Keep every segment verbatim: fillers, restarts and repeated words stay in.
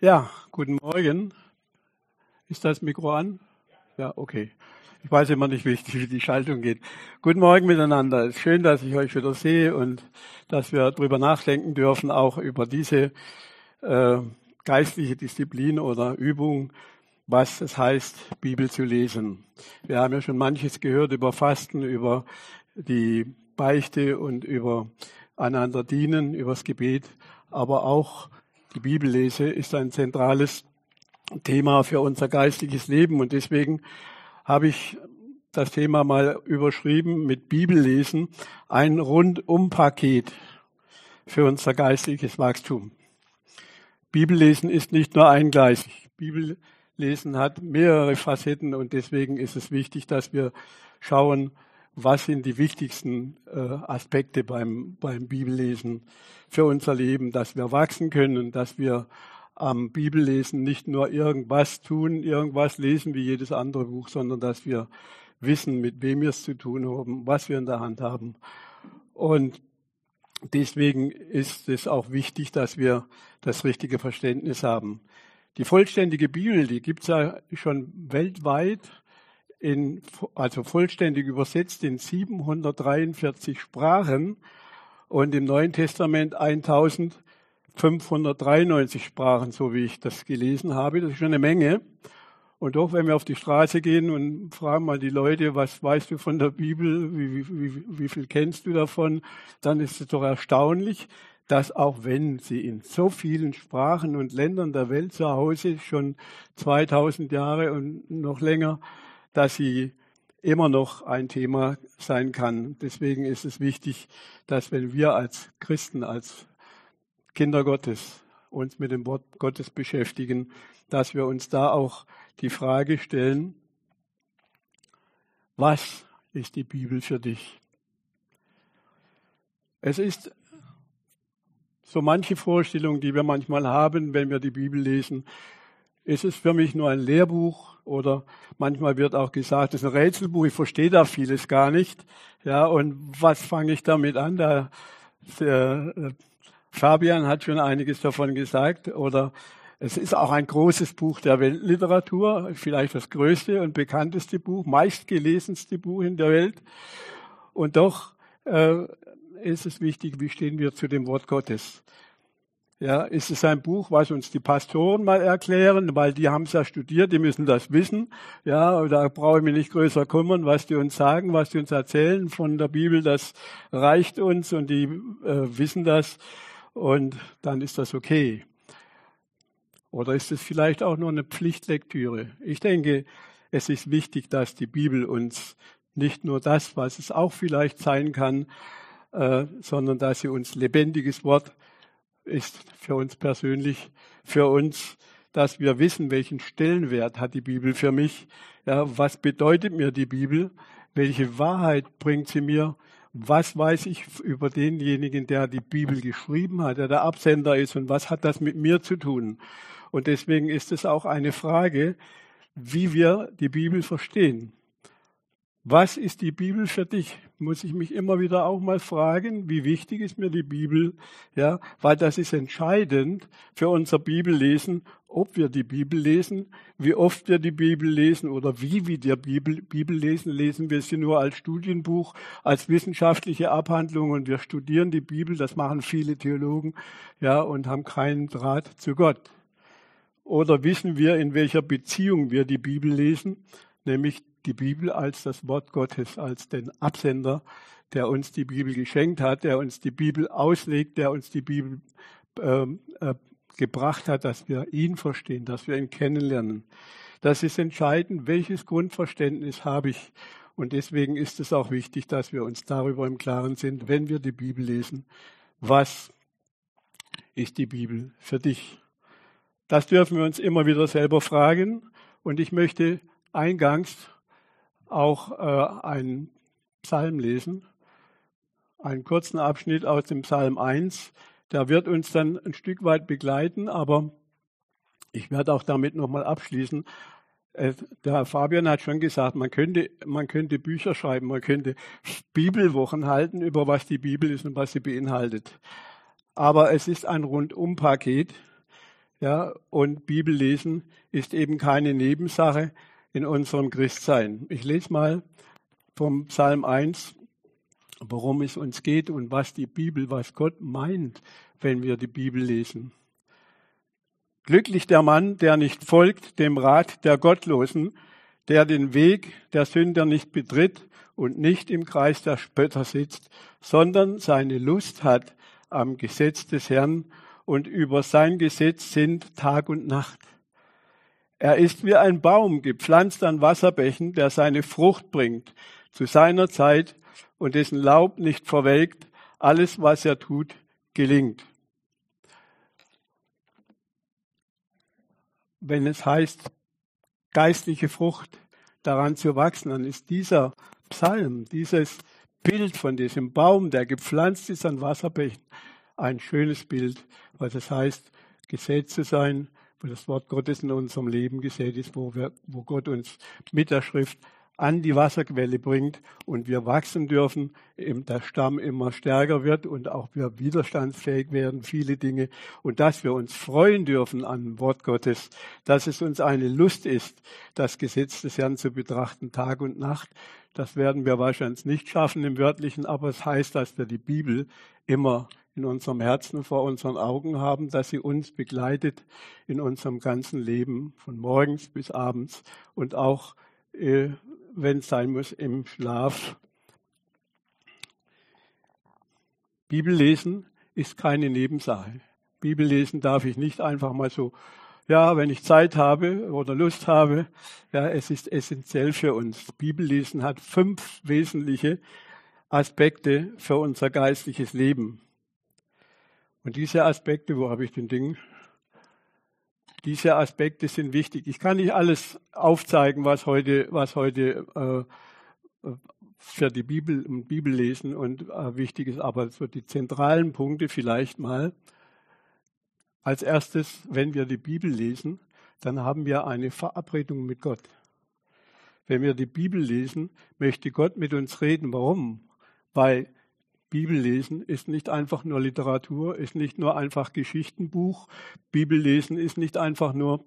Ja, guten Morgen. Ist das Mikro an? Ja, okay. Ich weiß immer nicht, wie die, wie die Schaltung geht. Guten Morgen miteinander. Es ist schön, dass ich euch wieder sehe und dass wir darüber nachdenken dürfen, auch über diese äh, geistliche Disziplin oder Übung, was es heißt, Bibel zu lesen. Wir haben ja schon manches gehört über Fasten, über die Beichte und über einander dienen, über das Gebet, aber auch die Bibellese ist ein zentrales Thema für unser geistliches Leben und deswegen habe ich das Thema mal überschrieben mit Bibellesen, ein Rundumpaket für unser geistliches Wachstum. Bibellesen ist nicht nur eingleisig. Bibellesen hat mehrere Facetten und deswegen ist es wichtig, dass wir schauen, was sind die wichtigsten äh, Aspekte beim, beim Bibellesen für unser Leben, dass wir wachsen können, dass wir am Bibellesen nicht nur irgendwas tun, irgendwas lesen wie jedes andere Buch, sondern dass wir wissen, mit wem wir es zu tun haben, was wir in der Hand haben. Und deswegen ist es auch wichtig, dass wir das richtige Verständnis haben. Die vollständige Bibel, die gibt es ja schon weltweit, in, also vollständig übersetzt in siebenhundertdreiundvierzig Sprachen und im Neuen Testament eintausendfünfhundertdreiundneunzig Sprachen, so wie ich das gelesen habe. Das ist schon eine Menge. Und doch, wenn wir auf die Straße gehen und fragen mal die Leute, was weißt du von der Bibel, wie, wie, wie viel kennst du davon, dann ist es doch erstaunlich, dass auch wenn sie in so vielen Sprachen und Ländern der Welt zu Hause ist, schon zweitausend Jahre und noch länger, dass sie immer noch ein Thema sein kann. Deswegen ist es wichtig, dass wenn wir als Christen, als Kinder Gottes uns mit dem Wort Gottes beschäftigen, dass wir uns da auch die Frage stellen, was ist die Bibel für dich? Es ist so manche Vorstellung, die wir manchmal haben, wenn wir die Bibel lesen. Ist es für mich nur ein Lehrbuch oder manchmal wird auch gesagt, es ist ein Rätselbuch, ich verstehe da vieles gar nicht. Ja, und was fange ich damit an? Der, der Fabian hat schon einiges davon gesagt. Oder es ist auch ein großes Buch der Weltliteratur, vielleicht das größte und bekannteste Buch, meistgelesenste Buch in der Welt. Und doch äh, ist es wichtig, wie stehen wir zu dem Wort Gottes? Ja, ist es ein Buch, was uns die Pastoren mal erklären, weil die haben es ja studiert, die müssen das wissen. Ja, da brauche ich mich nicht größer kümmern, was die uns sagen, was die uns erzählen von der Bibel, das reicht uns und die äh, wissen das und dann ist das okay. Oder ist es vielleicht auch nur eine Pflichtlektüre? Ich denke, es ist wichtig, dass die Bibel uns nicht nur das, was es auch vielleicht sein kann, äh, sondern dass sie uns lebendiges Wort ist für uns persönlich, für uns, dass wir wissen, welchen Stellenwert hat die Bibel für mich. Ja, was bedeutet mir die Bibel? Welche Wahrheit bringt sie mir? Was weiß ich über denjenigen, der die Bibel geschrieben hat, der der Absender ist und was hat das mit mir zu tun? Und deswegen ist es auch eine Frage, wie wir die Bibel verstehen. Was ist die Bibel für dich? Muss ich mich immer wieder auch mal fragen, wie wichtig ist mir die Bibel? Ja, weil das ist entscheidend für unser Bibellesen, ob wir die Bibel lesen, wie oft wir die Bibel lesen oder wie wir die Bibel, Bibel lesen. Lesen wir sie nur als Studienbuch, als wissenschaftliche Abhandlung und wir studieren die Bibel, das machen viele Theologen, ja, und haben keinen Draht zu Gott. Oder wissen wir, in welcher Beziehung wir die Bibel lesen, nämlich die Bibel als das Wort Gottes, als den Absender, der uns die Bibel geschenkt hat, der uns die Bibel auslegt, der uns die Bibel äh, äh, gebracht hat, dass wir ihn verstehen, dass wir ihn kennenlernen. Das ist entscheidend, welches Grundverständnis habe ich. Und deswegen ist es auch wichtig, dass wir uns darüber im Klaren sind, wenn wir die Bibel lesen, was ist die Bibel für dich? Das dürfen wir uns immer wieder selber fragen. Und ich möchte eingangs auch äh, einen Psalm lesen, einen kurzen Abschnitt aus dem Psalm eins. Der wird uns dann ein Stück weit begleiten, aber ich werde auch damit nochmal abschließen. Äh, der Fabian hat schon gesagt, man könnte, man könnte Bücher schreiben, man könnte Bibelwochen halten, über was die Bibel ist und was sie beinhaltet. Aber es ist ein Rundumpaket. Ja, und Bibellesen ist eben keine Nebensache in unserem Christsein. Ich lese mal vom Psalm eins, worum es uns geht und was die Bibel, was Gott meint, wenn wir die Bibel lesen. Glücklich der Mann, der nicht folgt dem Rat der Gottlosen, der den Weg der Sünder nicht betritt und nicht im Kreis der Spötter sitzt, sondern seine Lust hat am Gesetz des Herrn und über sein Gesetz sinnt Tag und Nacht. Er ist wie ein Baum, gepflanzt an Wasserbächen, der seine Frucht bringt zu seiner Zeit und dessen Laub nicht verwelkt. Alles, was er tut, gelingt. Wenn es heißt, geistliche Frucht daran zu wachsen, dann ist dieser Psalm, dieses Bild von diesem Baum, der gepflanzt ist an Wasserbächen, ein schönes Bild, was es heißt, gesät zu sein, wo das Wort Gottes in unserem Leben gesät ist, wo, wir, wo Gott uns mit der Schrift an die Wasserquelle bringt und wir wachsen dürfen, eben der Stamm immer stärker wird und auch wir widerstandsfähig werden, viele Dinge. Und dass wir uns freuen dürfen an dem Wort Gottes, dass es uns eine Lust ist, das Gesetz des Herrn zu betrachten, Tag und Nacht. Das werden wir wahrscheinlich nicht schaffen im Wörtlichen, aber es heißt, dass wir die Bibel immer in unserem Herzen vor unseren Augen haben, dass sie uns begleitet in unserem ganzen Leben, von morgens bis abends und auch äh, wenn es sein muss, im Schlaf. Bibellesen ist keine Nebensache. Bibellesen darf ich nicht einfach mal so, ja, wenn ich Zeit habe oder Lust habe. Ja, es ist essentiell für uns. Bibellesen hat fünf wesentliche Aspekte für unser geistliches Leben. Und diese Aspekte, wo habe ich den Ding? Diese Aspekte sind wichtig. Ich kann nicht alles aufzeigen, was heute, was heute äh, für die Bibel, Bibellesen und äh, wichtig ist, aber so die zentralen Punkte vielleicht mal. Als erstes, wenn wir die Bibel lesen, dann haben wir eine Verabredung mit Gott. Wenn wir die Bibel lesen, möchte Gott mit uns reden. Warum? Weil Bibellesen ist nicht einfach nur Literatur, ist nicht nur einfach Geschichtenbuch. Bibellesen ist nicht einfach nur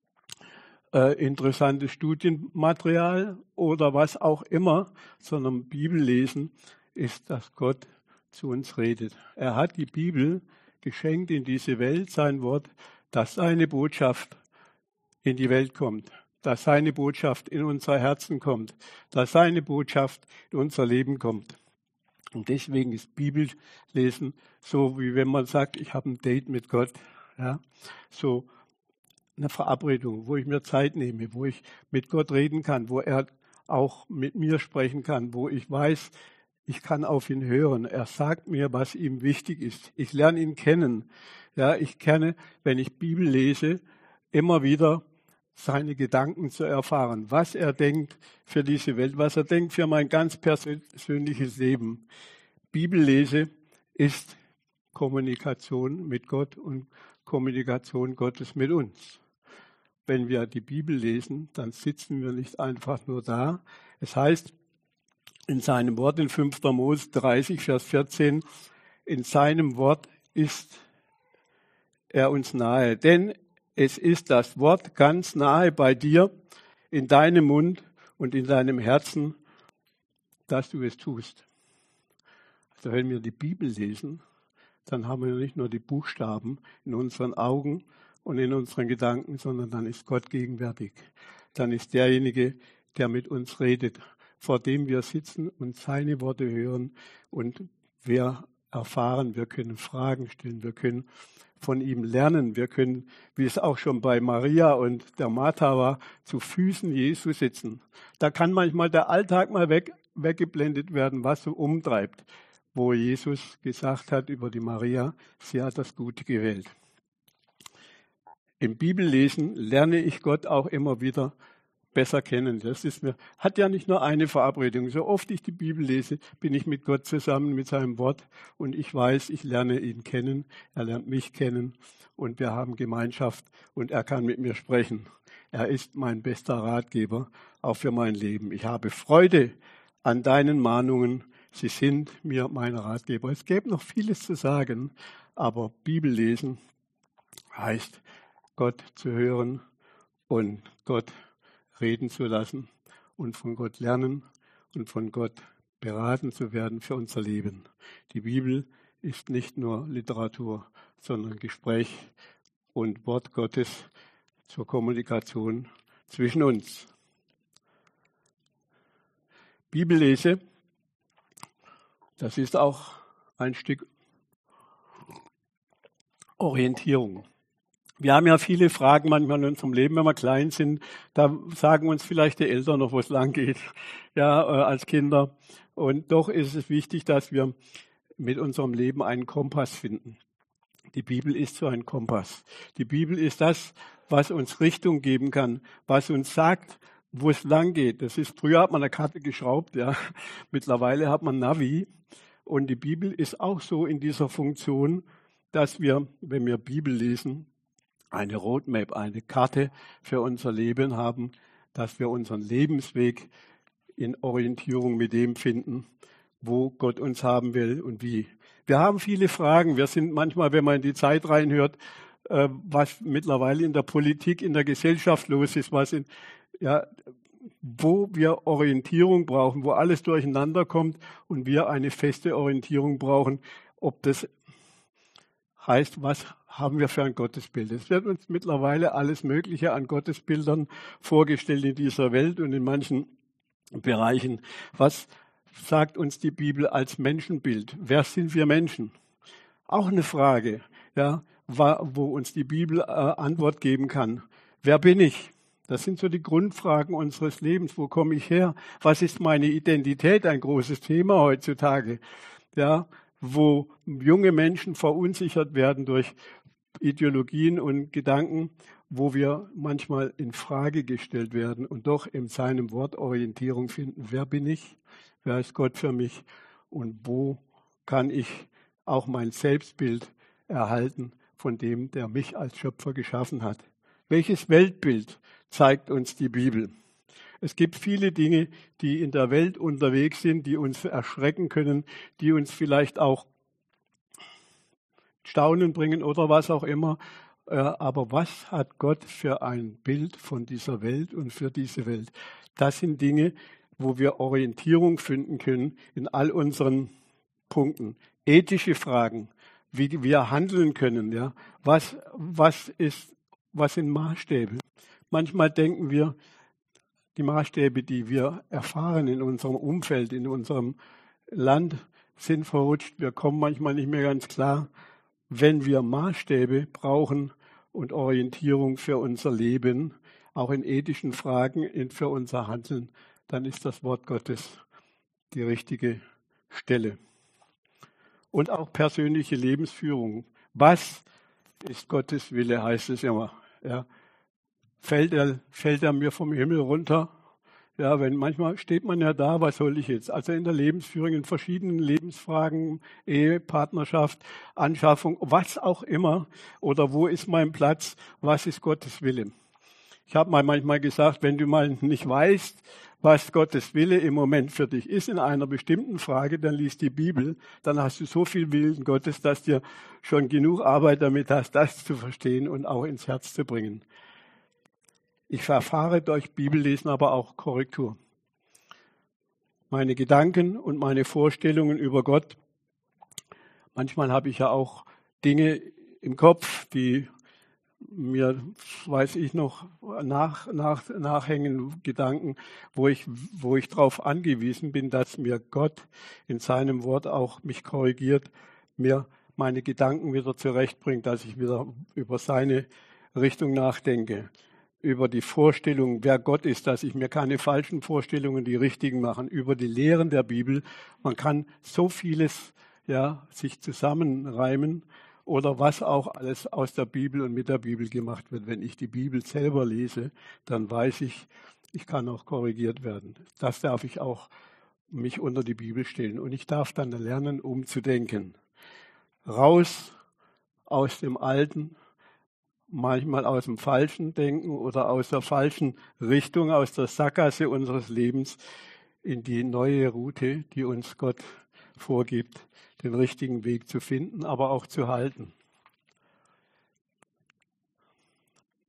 äh, interessantes Studienmaterial oder was auch immer, sondern Bibellesen ist, dass Gott zu uns redet. Er hat die Bibel geschenkt in diese Welt, sein Wort, dass seine Botschaft in die Welt kommt, dass seine Botschaft in unser Herzen kommt, dass seine Botschaft in unser Leben kommt. Und deswegen ist Bibellesen so, wie wenn man sagt, ich habe ein Date mit Gott. Ja? So eine Verabredung, wo ich mir Zeit nehme, wo ich mit Gott reden kann, wo er auch mit mir sprechen kann, wo ich weiß, ich kann auf ihn hören. Er sagt mir, was ihm wichtig ist. Ich lerne ihn kennen. Ja, ich kenne, wenn ich Bibel lese, immer wieder seine Gedanken zu erfahren, was er denkt für diese Welt, was er denkt für mein ganz persönliches Leben. Bibellese ist Kommunikation mit Gott und Kommunikation Gottes mit uns. Wenn wir die Bibel lesen, dann sitzen wir nicht einfach nur da. Es heißt in seinem Wort in fünfter Mose dreißig, Vers vierzehn, in seinem Wort ist er uns nahe, denn es ist das Wort ganz nahe bei dir, in deinem Mund und in deinem Herzen, dass du es tust. Also wenn wir die Bibel lesen, dann haben wir nicht nur die Buchstaben in unseren Augen und in unseren Gedanken, sondern dann ist Gott gegenwärtig. Dann ist derjenige, der mit uns redet, vor dem wir sitzen und seine Worte hören und wir erfahren, wir können Fragen stellen, wir können von ihm lernen. Wir können, wie es auch schon bei Maria und der Martha war, zu Füßen Jesu sitzen. Da kann manchmal der Alltag mal weg, weggeblendet werden, was so umtreibt, wo Jesus gesagt hat über die Maria, sie hat das Gute gewählt. Im Bibellesen lerne ich Gott auch immer wieder besser kennen. Das ist mir, hat ja nicht nur eine Verabredung. So oft ich die Bibel lese, bin ich mit Gott zusammen, mit seinem Wort und ich weiß, ich lerne ihn kennen, er lernt mich kennen und wir haben Gemeinschaft und er kann mit mir sprechen. Er ist mein bester Ratgeber, auch für mein Leben. Ich habe Freude an deinen Mahnungen, sie sind mir mein Ratgeber. Es gäbe noch vieles zu sagen, aber Bibellesen heißt, Gott zu hören und Gott reden zu lassen und von Gott lernen und von Gott beraten zu werden für unser Leben. Die Bibel ist nicht nur Literatur, sondern Gespräch und Wort Gottes zur Kommunikation zwischen uns. Bibellese, das ist auch ein Stück Orientierung. Wir haben ja viele Fragen manchmal in unserem Leben, wenn wir klein sind. Da sagen uns vielleicht die Eltern noch, wo es lang geht, ja, äh, als Kinder. Und doch ist es wichtig, dass wir mit unserem Leben einen Kompass finden. Die Bibel ist so ein Kompass. Die Bibel ist das, was uns Richtung geben kann, was uns sagt, wo es lang geht. Das ist, früher hat man eine Karte geschraubt, ja. Mittlerweile hat man Navi. Und die Bibel ist auch so in dieser Funktion, dass wir, wenn wir Bibel lesen, eine Roadmap, eine Karte für unser Leben haben, dass wir unseren Lebensweg in Orientierung mit dem finden, wo Gott uns haben will und wie. Wir haben viele Fragen. Wir sind manchmal, wenn man in die Zeit reinhört, äh, was mittlerweile in der Politik, in der Gesellschaft los ist, was in, ja, wo wir Orientierung brauchen, wo alles durcheinander kommt und wir eine feste Orientierung brauchen, ob das heißt, was haben wir für ein Gottesbild? Es wird uns mittlerweile alles Mögliche an Gottesbildern vorgestellt in dieser Welt und in manchen Bereichen. Was sagt uns die Bibel als Menschenbild? Wer sind wir Menschen? Auch eine Frage, ja, wo uns die Bibel äh, Antwort geben kann. Wer bin ich? Das sind so die Grundfragen unseres Lebens. Wo komme ich her? Was ist meine Identität? Ein großes Thema heutzutage. Ja, wo junge Menschen verunsichert werden durch Ideologien und Gedanken, wo wir manchmal in Frage gestellt werden und doch in seinem Wort Orientierung finden. Wer bin ich? Wer ist Gott für mich? Und wo kann ich auch mein Selbstbild erhalten von dem, der mich als Schöpfer geschaffen hat? Welches Weltbild zeigt uns die Bibel? Es gibt viele Dinge, die in der Welt unterwegs sind, die uns erschrecken können, die uns vielleicht auch Staunen bringen oder was auch immer. Aber was hat Gott für ein Bild von dieser Welt und für diese Welt? Das sind Dinge, wo wir Orientierung finden können in all unseren Punkten. Ethische Fragen, wie wir handeln können. Ja? Was, was, ist, was sind Maßstäbe? Manchmal denken wir, die Maßstäbe, die wir erfahren in unserem Umfeld, in unserem Land, sind verrutscht. Wir kommen manchmal nicht mehr ganz klar. Wenn wir Maßstäbe brauchen und Orientierung für unser Leben, auch in ethischen Fragen, für unser Handeln, dann ist das Wort Gottes die richtige Stelle. Und auch persönliche Lebensführung. Was ist Gottes Wille, heißt es immer. Ja. Fällt er, fällt er mir vom Himmel runter? Ja, wenn manchmal steht man ja da, was soll ich jetzt? Also in der Lebensführung, in verschiedenen Lebensfragen, Ehe, Partnerschaft, Anschaffung, was auch immer. Oder wo ist mein Platz? Was ist Gottes Wille? Ich habe mal manchmal gesagt, wenn du mal nicht weißt, was Gottes Wille im Moment für dich ist in einer bestimmten Frage, dann liest die Bibel, dann hast du so viel Willen Gottes, dass dir schon genug Arbeit damit hast, das zu verstehen und auch ins Herz zu bringen. Ich erfahre durch Bibellesen aber auch Korrektur. Meine Gedanken und meine Vorstellungen über Gott, manchmal habe ich ja auch Dinge im Kopf, die mir, weiß ich noch, nach, nach, nachhängen, Gedanken, wo ich, wo ich darauf angewiesen bin, dass mir Gott in seinem Wort auch mich korrigiert, mir meine Gedanken wieder zurechtbringt, dass ich wieder über seine Richtung nachdenke, über die Vorstellung, wer Gott ist, dass ich mir keine falschen Vorstellungen, die richtigen machen, über die Lehren der Bibel. Man kann so vieles ja, sich zusammenreimen oder was auch alles aus der Bibel und mit der Bibel gemacht wird. Wenn ich die Bibel selber lese, dann weiß ich, ich kann auch korrigiert werden. Das darf ich auch mich unter die Bibel stellen. Und ich darf dann lernen, umzudenken. Raus aus dem Alten, manchmal aus dem falschen Denken oder aus der falschen Richtung, aus der Sackgasse unseres Lebens in die neue Route, die uns Gott vorgibt, den richtigen Weg zu finden, aber auch zu halten.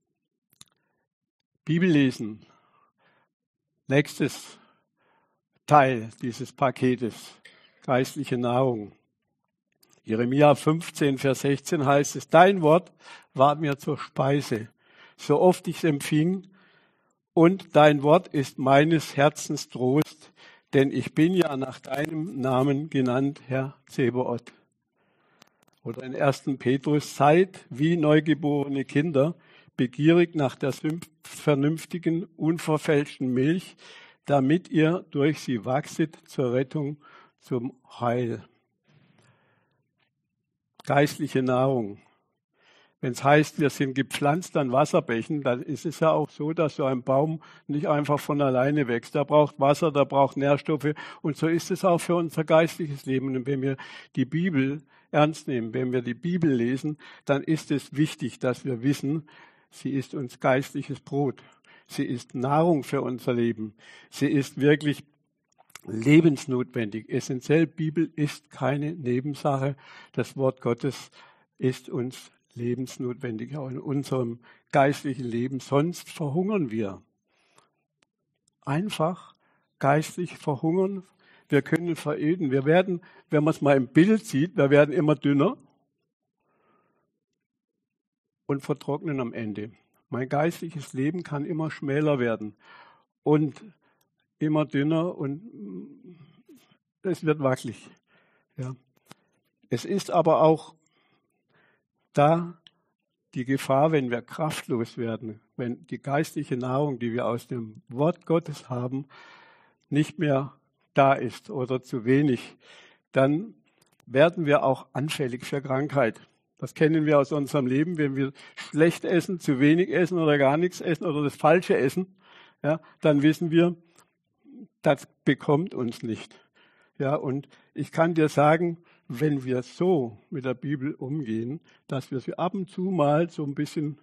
Bibellesen. Nächstes Teil dieses Paketes, geistliche Nahrung. Jeremia fünfzehn, Vers sechzehn heißt es, dein Wort war mir zur Speise, so oft ich es empfing, und dein Wort ist meines Herzens Trost, denn ich bin ja nach deinem Namen genannt, Herr Zebaoth. Oder in ersten Petrus, seid wie neugeborene Kinder, begierig nach der vernünftigen, unverfälschten Milch, damit ihr durch sie wachset zur Rettung, zum Heil. Geistliche Nahrung. Wenn es heißt, wir sind gepflanzt an Wasserbächen, dann ist es ja auch so, dass so ein Baum nicht einfach von alleine wächst. Der braucht Wasser, der braucht Nährstoffe. Und so ist es auch für unser geistliches Leben. Und wenn wir die Bibel ernst nehmen, wenn wir die Bibel lesen, dann ist es wichtig, dass wir wissen, sie ist uns geistliches Brot. Sie ist Nahrung für unser Leben. Sie ist wirklich lebensnotwendig. Essentiell, Bibel ist keine Nebensache. Das Wort Gottes ist uns lebensnotwendig, auch in unserem geistlichen Leben. Sonst verhungern wir. Einfach geistlich verhungern. Wir können veröden. Wir werden, wenn man es mal im Bild sieht, wir werden immer dünner und vertrocknen am Ende. Mein geistliches Leben kann immer schmäler werden und immer dünner und es wird wackelig. Ja. Es ist aber auch da die Gefahr, wenn wir kraftlos werden, wenn die geistliche Nahrung, die wir aus dem Wort Gottes haben, nicht mehr da ist oder zu wenig, dann werden wir auch anfällig für Krankheit. Das kennen wir aus unserem Leben, wenn wir schlecht essen, zu wenig essen oder gar nichts essen oder das Falsche essen, ja, dann wissen wir, das bekommt uns nicht. Ja, und ich kann dir sagen, wenn wir so mit der Bibel umgehen, dass wir sie ab und zu mal so ein bisschen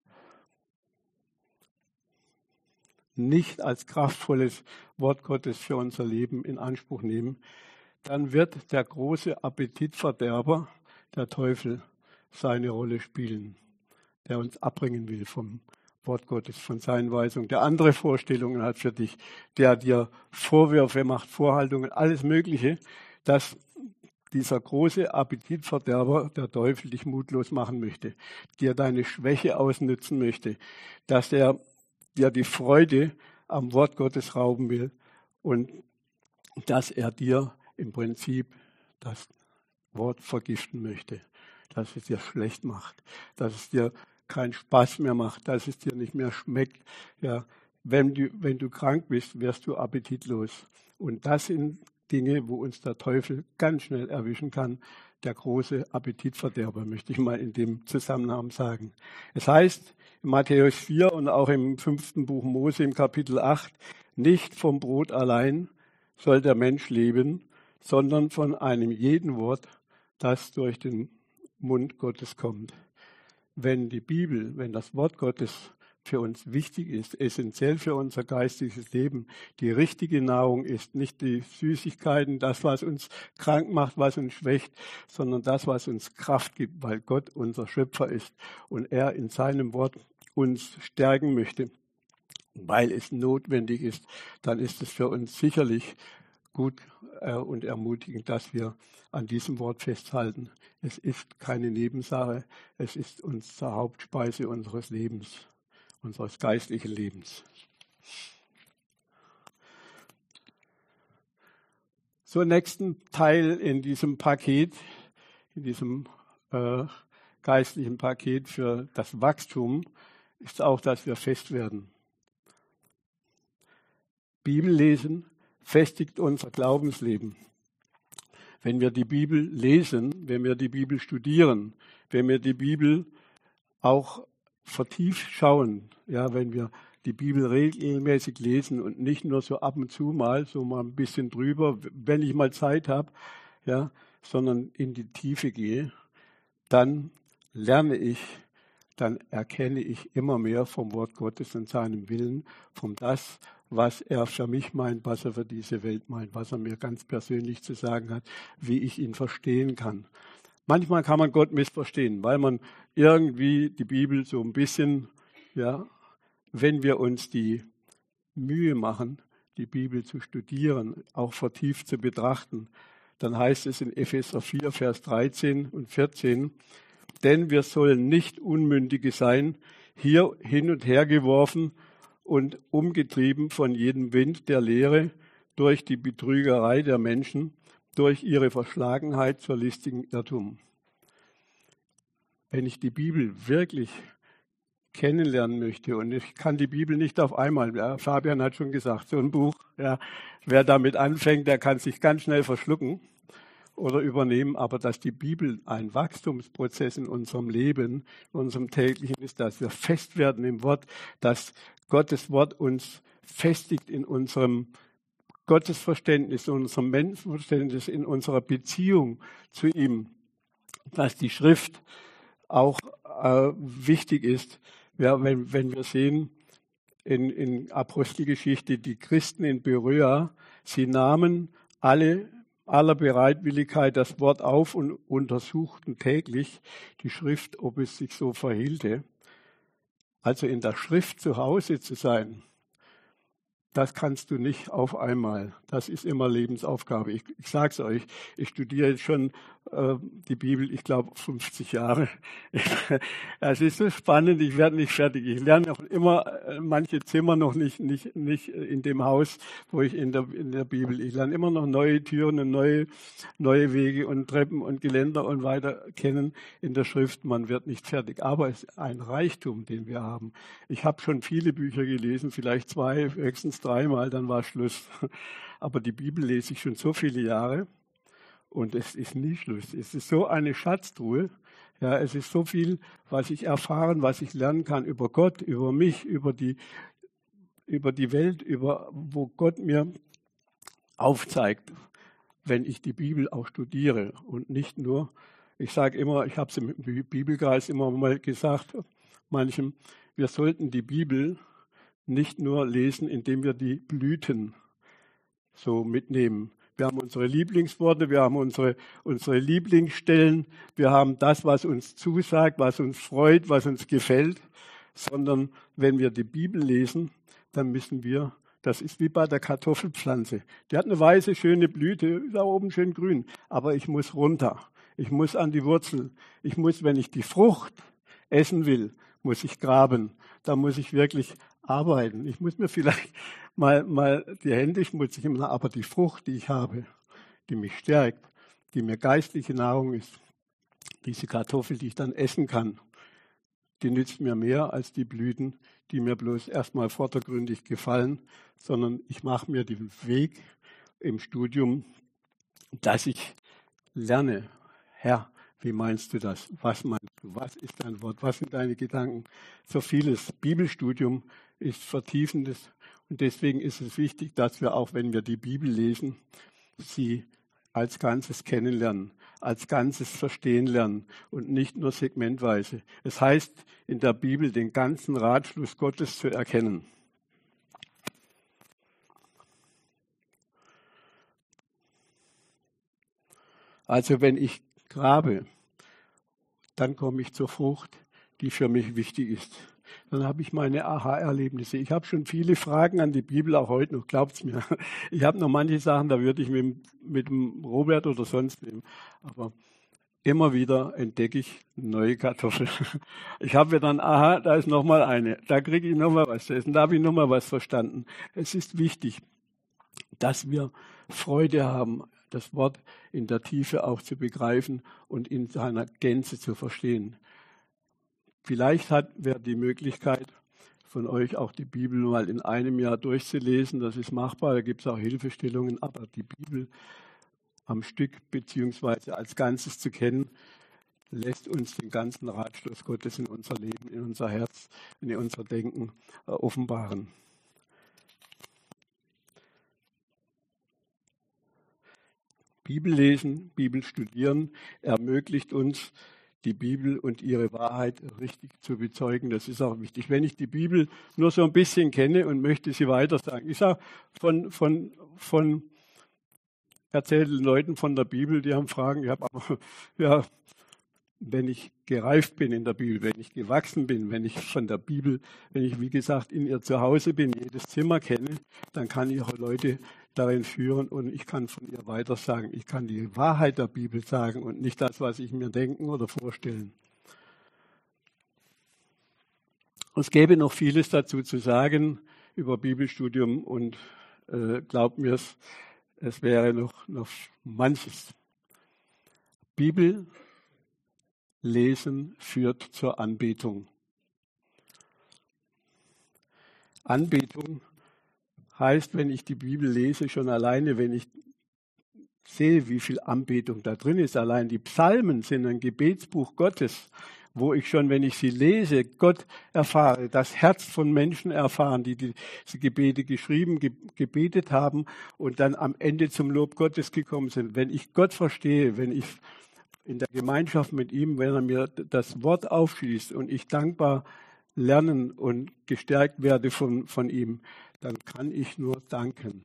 nicht als kraftvolles Wort Gottes für unser Leben in Anspruch nehmen, dann wird der große Appetitverderber, der Teufel, seine Rolle spielen, der uns abbringen will vom Wort Gottes, von seinen Weisungen, der andere Vorstellungen hat für dich, der dir Vorwürfe macht, Vorhaltungen, alles Mögliche, dass dieser große Appetitverderber, der Teufel, dich mutlos machen möchte, dir deine Schwäche ausnützen möchte, dass er dir die Freude am Wort Gottes rauben will und dass er dir im Prinzip das Wort vergiften möchte, dass es dir schlecht macht, dass es dir keinen Spaß mehr macht, dass es dir nicht mehr schmeckt. Ja, wenn du, wenn du krank bist, wirst du appetitlos. Und das sind Dinge, wo uns der Teufel ganz schnell erwischen kann. Der große Appetitverderber, möchte ich mal in dem Zusammenhang sagen. Es heißt in Matthäus vier und auch im fünften Buch Mose im Kapitel acht, nicht vom Brot allein soll der Mensch leben, sondern von einem jeden Wort, das durch den Mund Gottes kommt. Wenn die Bibel, wenn das Wort Gottes für uns wichtig ist, essentiell für unser geistiges Leben, die richtige Nahrung ist, nicht die Süßigkeiten, das, was uns krank macht, was uns schwächt, sondern das, was uns Kraft gibt, weil Gott unser Schöpfer ist und er in seinem Wort uns stärken möchte, weil es notwendig ist, dann ist es für uns sicherlich gut äh, und ermutigend, dass wir an diesem Wort festhalten. Es ist keine Nebensache, es ist unsere Hauptspeise unseres Lebens, unseres geistlichen Lebens. So, nächsten Teil in diesem Paket, in diesem äh, geistlichen Paket für das Wachstum, ist auch, dass wir fest werden. Bibel lesen festigt unser Glaubensleben. Wenn wir die Bibel lesen, wenn wir die Bibel studieren, wenn wir die Bibel auch vertieft schauen, ja, wenn wir die Bibel regelmäßig lesen und nicht nur so ab und zu mal, so mal ein bisschen drüber, wenn ich mal Zeit habe, ja, sondern in die Tiefe gehe, dann lerne ich, dann erkenne ich immer mehr vom Wort Gottes und seinem Willen, von das, was er für mich meint, was er für diese Welt meint, was er mir ganz persönlich zu sagen hat, wie ich ihn verstehen kann. Manchmal kann man Gott missverstehen, weil man irgendwie die Bibel so ein bisschen ja, wenn wir uns die Mühe machen, die Bibel zu studieren, auch vertieft zu betrachten, dann heißt es in Epheser vier, Vers dreizehn und vierzehn, denn wir sollen nicht Unmündige sein, hier hin und her geworfen und umgetrieben von jedem Wind der Lehre durch die Betrügerei der Menschen, durch ihre Verschlagenheit zur listigen Irrtum. Wenn ich die Bibel wirklich kennenlernen möchte, und ich kann die Bibel nicht auf einmal, ja, Fabian hat schon gesagt, so ein Buch, ja, wer damit anfängt, der kann sich ganz schnell verschlucken oder übernehmen, aber dass die Bibel ein Wachstumsprozess in unserem Leben, in unserem täglichen ist, dass wir fest werden im Wort, dass Gottes Wort uns festigt in unserem Gottesverständnis, in unserem Menschenverständnis, in unserer Beziehung zu ihm, dass die Schrift auch äh, wichtig ist, ja, wenn, wenn wir sehen in, in Apostelgeschichte, die Christen in Beröa, sie nahmen alle aller Bereitwilligkeit das Wort auf und untersuchten täglich die Schrift, ob es sich so verhielte. Also in der Schrift zu Hause zu sein, das kannst du nicht auf einmal. Das ist immer Lebensaufgabe. Ich, ich sage es euch, ich studiere jetzt schon äh, die Bibel, ich glaube, fünfzig Jahre. Es ist so spannend, ich werde nicht fertig. Ich lerne auch immer äh, manche Zimmer noch nicht, nicht, nicht in dem Haus, wo ich in der, in der Bibel, ich lerne immer noch neue Türen und neue, neue Wege und Treppen und Geländer und weiter kennen in der Schrift. Man wird nicht fertig. Aber es ist ein Reichtum, den wir haben. Ich habe schon viele Bücher gelesen, vielleicht zwei, höchstens dreimal, dann war Schluss. Aber die Bibel lese ich schon so viele Jahre und es ist nie Schluss. Es ist so eine Schatztruhe. Ja, es ist so viel, was ich erfahren, was ich lernen kann über Gott, über mich, über die, über die Welt, über wo Gott mir aufzeigt, wenn ich die Bibel auch studiere und nicht nur, ich sage immer, ich habe es im Bibelkreis immer mal gesagt, manchem, wir sollten die Bibel nicht nur lesen, indem wir die Blüten so mitnehmen. Wir haben unsere Lieblingsworte, wir haben unsere, unsere Lieblingsstellen, wir haben das, was uns zusagt, was uns freut, was uns gefällt, sondern wenn wir die Bibel lesen, dann müssen wir, das ist wie bei der Kartoffelpflanze, die hat eine weiße, schöne Blüte, ist da oben schön grün, aber ich muss runter, ich muss an die Wurzel, ich muss, wenn ich die Frucht essen will, muss ich graben, da muss ich wirklich arbeiten. Ich muss mir vielleicht mal, mal die Hände schmutzig machen, aber die Frucht, die ich habe, die mich stärkt, die mir geistliche Nahrung ist, diese Kartoffel, die ich dann essen kann, die nützt mir mehr als die Blüten, die mir bloß erstmal vordergründig gefallen, sondern ich mache mir den Weg im Studium, dass ich lerne, Herr, wie meinst du das? Was meinst du? Was ist dein Wort? Was sind deine Gedanken? So vieles. Bibelstudium ist vertiefendes und deswegen ist es wichtig, dass wir auch, wenn wir die Bibel lesen, sie als Ganzes kennenlernen, als Ganzes verstehen lernen und nicht nur segmentweise. Es heißt in der Bibel, den ganzen Ratschluss Gottes zu erkennen. Also wenn ich grabe, dann komme ich zur Frucht, die für mich wichtig ist. Dann habe ich meine Aha-Erlebnisse. Ich habe schon viele Fragen an die Bibel, auch heute noch, glaubt's mir. Ich habe noch manche Sachen, da würde ich mit, mit dem Robert oder sonst nehmen. Aber immer wieder entdecke ich neue Kartoffeln. Ich habe mir dann, aha, da ist nochmal eine. Da kriege ich nochmal was zu essen. Da habe ich nochmal was verstanden. Es ist wichtig, dass wir Freude haben, das Wort in der Tiefe auch zu begreifen und in seiner Gänze zu verstehen. Vielleicht hat wer die Möglichkeit, von euch auch die Bibel mal in einem Jahr durchzulesen. Das ist machbar, da gibt es auch Hilfestellungen, aber die Bibel am Stück beziehungsweise als Ganzes zu kennen, lässt uns den ganzen Ratschluss Gottes in unser Leben, in unser Herz, in unser Denken äh, offenbaren. Bibel lesen, Bibel studieren ermöglicht uns, die Bibel und ihre Wahrheit richtig zu bezeugen. Das ist auch wichtig. Wenn ich die Bibel nur so ein bisschen kenne und möchte sie weiter sagen. Ich sage von, von, von erzählten Leuten von der Bibel, die haben Fragen. Ich habe aber, ja, wenn ich gereift bin in der Bibel, wenn ich gewachsen bin, wenn ich von der Bibel, wenn ich, wie gesagt, in ihr Zuhause bin, jedes Zimmer kenne, dann kann ich auch Leute darin führen und ich kann von ihr weitersagen. Ich kann die Wahrheit der Bibel sagen und nicht das, was ich mir denken oder vorstellen. Es gäbe noch vieles dazu zu sagen über Bibelstudium und äh, glaubt mir, es, es wäre noch, noch manches. Bibel lesen führt zur Anbetung. Anbetung heißt, wenn ich die Bibel lese, schon alleine, wenn ich sehe, wie viel Anbetung da drin ist. Allein die Psalmen sind ein Gebetsbuch Gottes, wo ich schon, wenn ich sie lese, Gott erfahre, das Herz von Menschen erfahren, die diese Gebete geschrieben, ge- gebetet haben und dann am Ende zum Lob Gottes gekommen sind. Wenn ich Gott verstehe, wenn ich in der Gemeinschaft mit ihm, wenn er mir das Wort aufschließt und ich dankbar lernen und gestärkt werde von, von ihm, dann kann ich nur danken.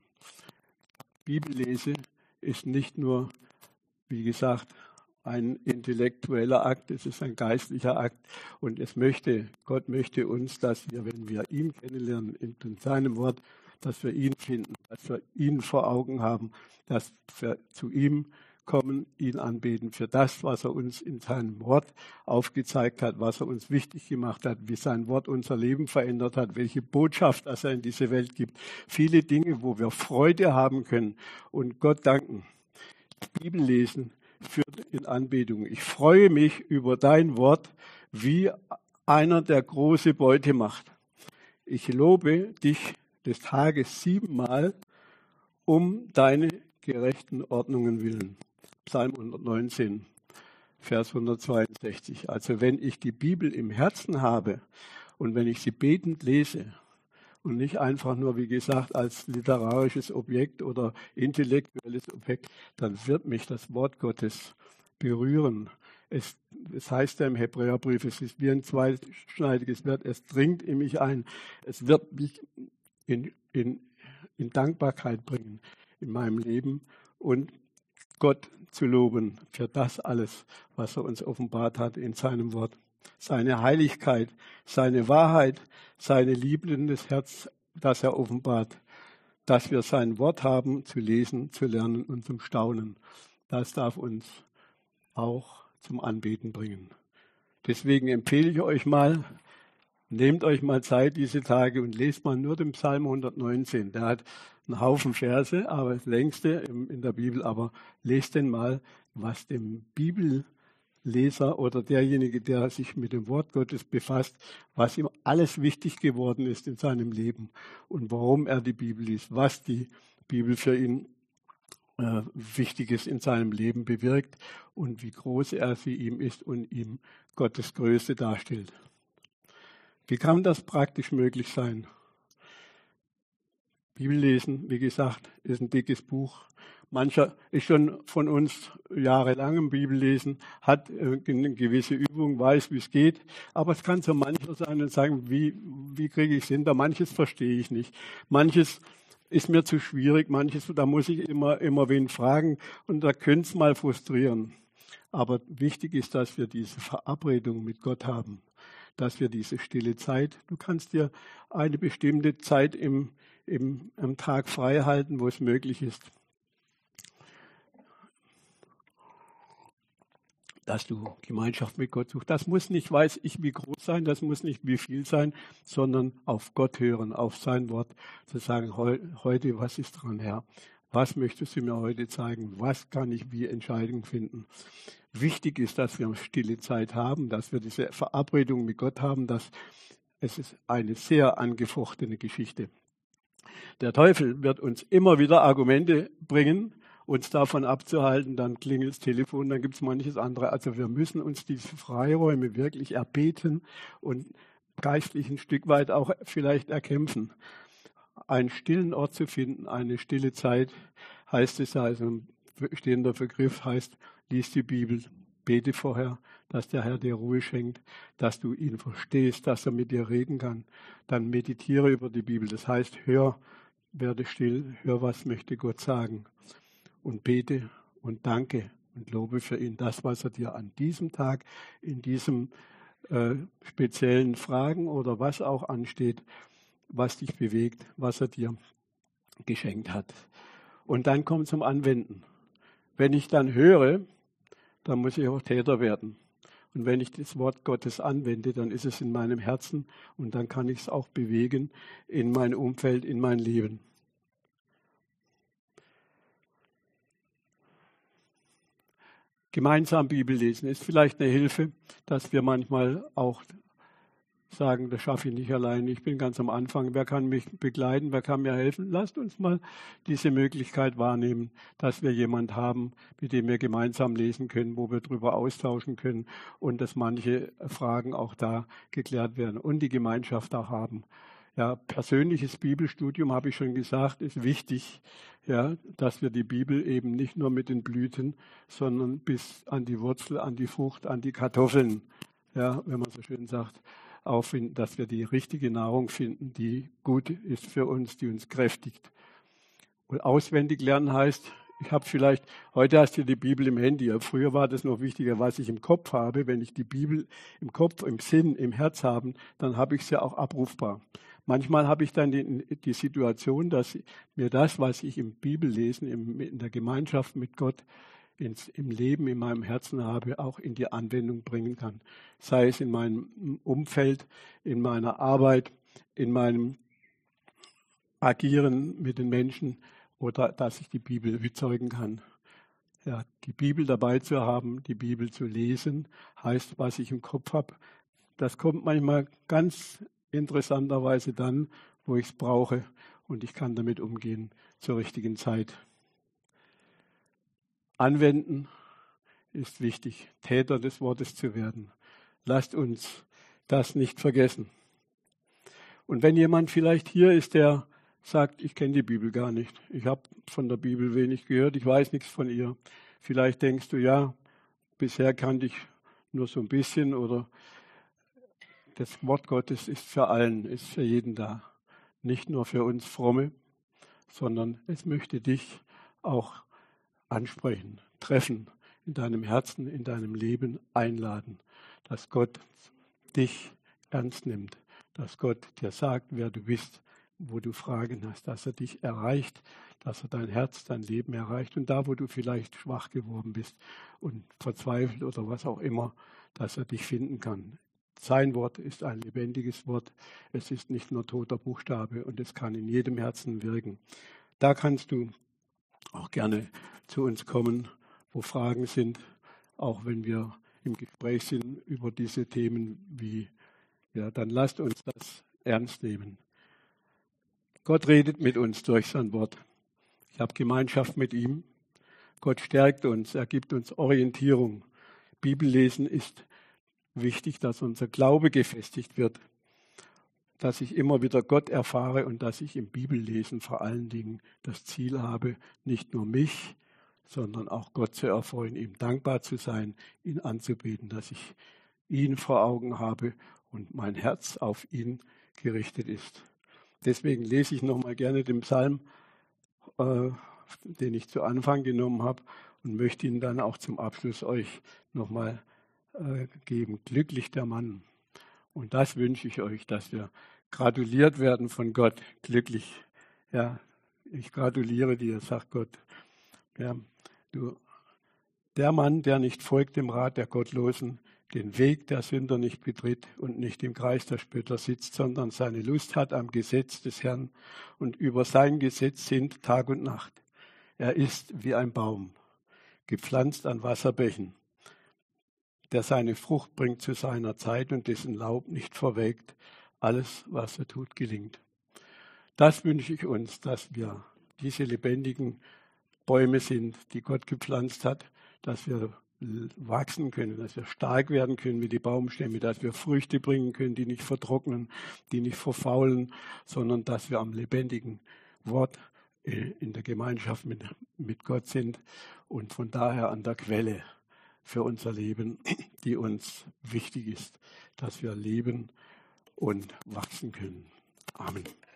Bibellese ist nicht nur, wie gesagt, ein intellektueller Akt, es ist ein geistlicher Akt und es möchte, Gott möchte uns, dass wir, wenn wir ihn kennenlernen in, in seinem Wort, dass wir ihn finden, dass wir ihn vor Augen haben, dass wir zu ihm kommen, ihn anbeten für das, was er uns in seinem Wort aufgezeigt hat, was er uns wichtig gemacht hat, wie sein Wort unser Leben verändert hat, welche Botschaft das er in diese Welt gibt. Viele Dinge, wo wir Freude haben können und Gott danken. Bibel lesen führt in Anbetung. Ich freue mich über dein Wort, wie einer, der große Beute macht. Ich lobe dich des Tages siebenmal um deine gerechten Ordnungen willen. Psalm hundertneunzehn, Vers hundertzweiundsechzig. Also wenn ich die Bibel im Herzen habe und wenn ich sie betend lese und nicht einfach nur, wie gesagt, als literarisches Objekt oder intellektuelles Objekt, dann wird mich das Wort Gottes berühren. Es, es heißt ja im Hebräerbrief, es ist wie ein zweischneidiges Schwert, es dringt in mich ein. Es wird mich in, in, in Dankbarkeit bringen in meinem Leben und Gott zu loben für das alles, was er uns offenbart hat in seinem Wort. Seine Heiligkeit, seine Wahrheit, seine liebendes Herz, das er offenbart, dass wir sein Wort haben, zu lesen, zu lernen und zum Staunen. Das darf uns auch zum Anbeten bringen. Deswegen empfehle ich euch mal, nehmt euch mal Zeit diese Tage und lest mal nur den Psalm hundertneunzehn. Der hat einen Haufen Verse, aber das längste in der Bibel. Aber lest den mal, was dem Bibelleser oder derjenige, der sich mit dem Wort Gottes befasst, was ihm alles wichtig geworden ist in seinem Leben und warum er die Bibel liest, was die Bibel für ihn äh, Wichtiges in seinem Leben bewirkt und wie groß er für ihn ist und ihm Gottes Größe darstellt. Wie kann das praktisch möglich sein? Bibellesen, wie gesagt, ist ein dickes Buch. Mancher ist schon von uns jahrelang im Bibellesen, hat eine gewisse Übung, weiß, wie es geht. Aber es kann so mancher sein und sagen, wie, wie kriege ich es hin? Da manches verstehe ich nicht. Manches ist mir zu schwierig, manches, da muss ich immer, immer wen fragen und da könnte es mal frustrieren. Aber wichtig ist, dass wir diese Verabredung mit Gott haben, dass wir diese stille Zeit, du kannst dir eine bestimmte Zeit im, im, am Tag frei halten, wo es möglich ist, dass du Gemeinschaft mit Gott suchst. Das muss nicht, weiß ich, wie groß sein, das muss nicht wie viel sein, sondern auf Gott hören, auf sein Wort, zu sagen, heu, heute, was ist dran, Herr? Was möchtest du mir heute zeigen? Was kann ich wie Entscheidung finden? Wichtig ist, dass wir stille Zeit haben, dass wir diese Verabredung mit Gott haben, dass es ist eine sehr angefochtene Geschichte. Der Teufel wird uns immer wieder Argumente bringen, uns davon abzuhalten, dann klingelt das Telefon, dann gibt es manches andere. Also wir müssen uns diese Freiräume wirklich erbeten und geistlich ein Stück weit auch vielleicht erkämpfen. Einen stillen Ort zu finden, eine stille Zeit, heißt es ja, also ein stehender Begriff heißt, lies die Bibel, bete vorher, dass der Herr dir Ruhe schenkt, dass du ihn verstehst, dass er mit dir reden kann. Dann meditiere über die Bibel, das heißt, hör, werde still, hör, was möchte Gott sagen und bete und danke und lobe für ihn das, was er dir an diesem Tag, in diesem äh, speziellen Fragen oder was auch ansteht, was dich bewegt, was er dir geschenkt hat. Und dann kommt zum Anwenden. Wenn ich dann höre, dann muss ich auch Täter werden. Und wenn ich das Wort Gottes anwende, dann ist es in meinem Herzen und dann kann ich es auch bewegen in mein Umfeld, in mein Leben. Gemeinsam Bibel lesen ist vielleicht eine Hilfe, dass wir manchmal auch sagen, das schaffe ich nicht allein, ich bin ganz am Anfang, wer kann mich begleiten, wer kann mir helfen? Lasst uns mal diese Möglichkeit wahrnehmen, dass wir jemanden haben, mit dem wir gemeinsam lesen können, wo wir darüber austauschen können und dass manche Fragen auch da geklärt werden und die Gemeinschaft auch haben. Ja, persönliches Bibelstudium, habe ich schon gesagt, ist wichtig, ja, dass wir die Bibel eben nicht nur mit den Blüten, sondern bis an die Wurzel, an die Frucht, an die Kartoffeln, ja, wenn man so schön sagt, auffinden, dass wir die richtige Nahrung finden, die gut ist für uns, die uns kräftigt. Und auswendig lernen heißt, ich habe vielleicht, heute hast du die Bibel im Handy, ja, früher war das noch wichtiger, was ich im Kopf habe. Wenn ich die Bibel im Kopf, im Sinn, im Herz habe, dann habe ich sie auch abrufbar. Manchmal habe ich dann die, die Situation, dass mir das, was ich im Bibellesen, im, in der Gemeinschaft mit Gott, ins, im Leben, in meinem Herzen habe, auch in die Anwendung bringen kann. Sei es in meinem Umfeld, in meiner Arbeit, in meinem Agieren mit den Menschen oder dass ich die Bibel bezeugen kann. Ja, die Bibel dabei zu haben, die Bibel zu lesen, heißt, was ich im Kopf habe. Das kommt manchmal ganz interessanterweise dann, wo ich es brauche und ich kann damit umgehen zur richtigen Zeit. Anwenden ist wichtig, Täter des Wortes zu werden. Lasst uns das nicht vergessen. Und wenn jemand vielleicht hier ist, der sagt, ich kenne die Bibel gar nicht, ich habe von der Bibel wenig gehört, ich weiß nichts von ihr. Vielleicht denkst du, ja, bisher kannte ich nur so ein bisschen oder das Wort Gottes ist für allen, ist für jeden da. Nicht nur für uns Fromme, sondern es möchte dich auch ansprechen, treffen, in deinem Herzen, in deinem Leben einladen, dass Gott dich ernst nimmt, dass Gott dir sagt, wer du bist, wo du Fragen hast, dass er dich erreicht, dass er dein Herz, dein Leben erreicht und da, wo du vielleicht schwach geworden bist und verzweifelt oder was auch immer, dass er dich finden kann. Sein Wort ist ein lebendiges Wort. Es ist nicht nur toter Buchstabe und es kann in jedem Herzen wirken. Da kannst du auch gerne zu uns kommen, wo Fragen sind, auch wenn wir im Gespräch sind über diese Themen, wie, ja, dann lasst uns das ernst nehmen. Gott redet mit uns durch sein Wort. Ich habe Gemeinschaft mit ihm. Gott stärkt uns, er gibt uns Orientierung. Bibellesen ist wichtig, dass unser Glaube gefestigt wird, dass ich immer wieder Gott erfahre und dass ich im Bibellesen vor allen Dingen das Ziel habe, nicht nur mich, sondern auch Gott zu erfreuen, ihm dankbar zu sein, ihn anzubeten, dass ich ihn vor Augen habe und mein Herz auf ihn gerichtet ist. Deswegen lese ich nochmal gerne den Psalm, äh, den ich zu Anfang genommen habe und möchte ihn dann auch zum Abschluss euch nochmal äh, geben. Glücklich der Mann. Und das wünsche ich euch, dass wir gratuliert werden von Gott. Glücklich. Ja, ich gratuliere dir, sagt Gott. Ja, du, der Mann, der nicht folgt dem Rat der Gottlosen, den Weg der Sünder nicht betritt und nicht im Kreis der Spötter sitzt, sondern seine Lust hat am Gesetz des Herrn und über sein Gesetz sind Tag und Nacht. Er ist wie ein Baum, gepflanzt an Wasserbächen, der seine Frucht bringt zu seiner Zeit und dessen Laub nicht verwelkt. Alles, was er tut, gelingt. Das wünsche ich uns, dass wir diese lebendigen Bäume sind, die Gott gepflanzt hat, dass wir wachsen können, dass wir stark werden können wie die Baumstämme, dass wir Früchte bringen können, die nicht vertrocknen, die nicht verfaulen, sondern dass wir am lebendigen Wort in der Gemeinschaft mit, mit Gott sind und von daher an der Quelle für unser Leben, die uns wichtig ist, dass wir leben und wachsen können. Amen.